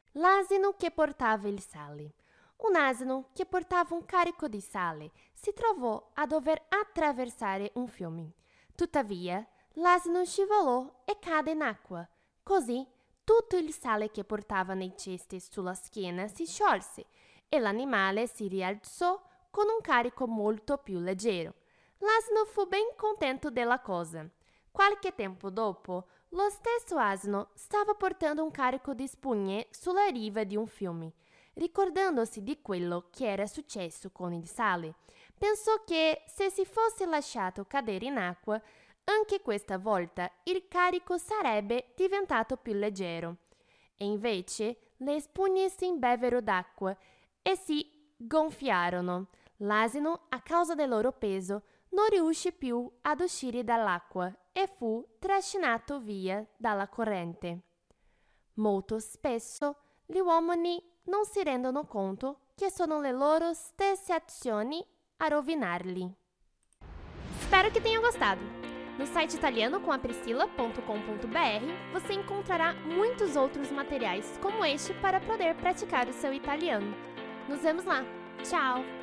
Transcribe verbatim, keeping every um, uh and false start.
L'asino che portava il sale. Un asino che portava un carico di sale si trovò a dover attraversare un fiume. Tuttavia, l'asino scivolò e cade in acqua. Così, tutto il sale che portava nei cesti sulla schiena si sciolse e l'animale si rialzò con un carico molto più leggero. L'asino fu ben contento della cosa. Qualche tempo dopo, lo stesso asino stava portando un carico di spugne sulla riva di un fiume. Ricordandosi di quello che era successo con il sale, pensò che se si fosse lasciato cadere in acqua, anche questa volta il carico sarebbe diventato più leggero. E invece le spugne si imbevero d'acqua e si gonfiarono. L'asino, a causa del loro peso, non riuscì più ad uscire dall'acqua e fu trascinato via dalla corrente. Molto spesso gli uomini non si rendono conto che sono le loro stesse azioni a rovinarli. Espero que tenham gostado! No site italiano com a priscila ponto com ponto b r você encontrará muitos outros materiais como este para poder praticar o seu italiano. Nos vemos lá! Tchau!